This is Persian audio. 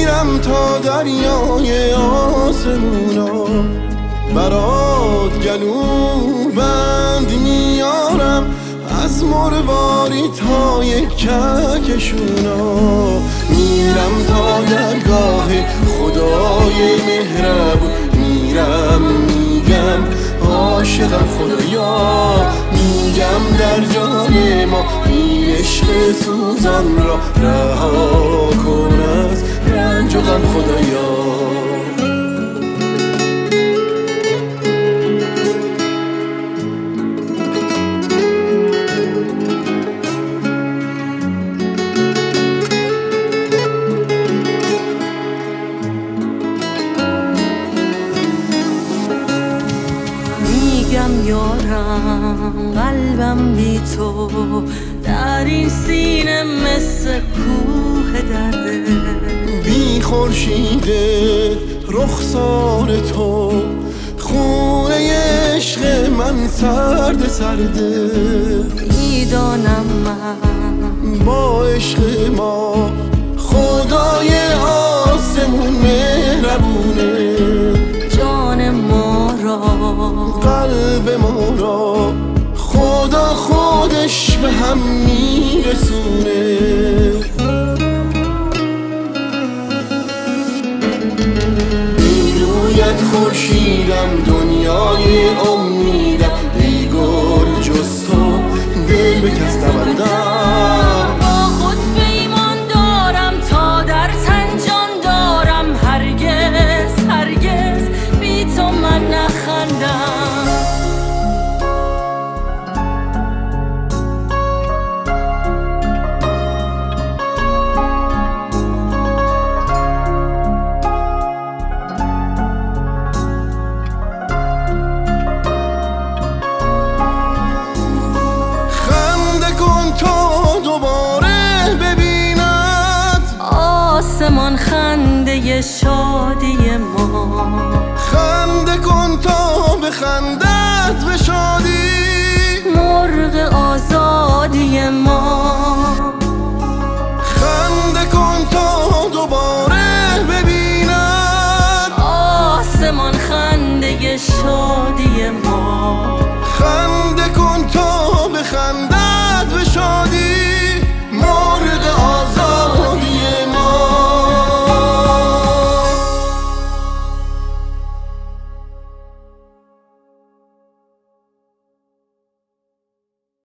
میرم تا دریای آسمونا، برات گلو بند میارم از مروارید های کهکشونا. میرم تا درگاه خدای مهربون، میرم میگم عاشقم خدایا، میگم در جان ما این عشق سوزان را رها کن از رنج و غم خدایا. میگم یارم قلبم بی تو در این سینه مثل کوه درده، بی خورشید رخسار تو خونه عشق من سرد سرده. میدانم من با عشق ما خدای آسمون مهربونه، جان ما را قلب ما را خدا خودش به هم میرسونه. بیرویت خورشیدم دنیای امیدم، ای گل جز تو دل به کس نبندم. با خود پیمان دارم تا در تن جان دارم، هرگز هرگز بی تو من نخندم. آسمان خنده شادی ما، خنده کن تا بخندد به شادی، مرغ آزادی ما.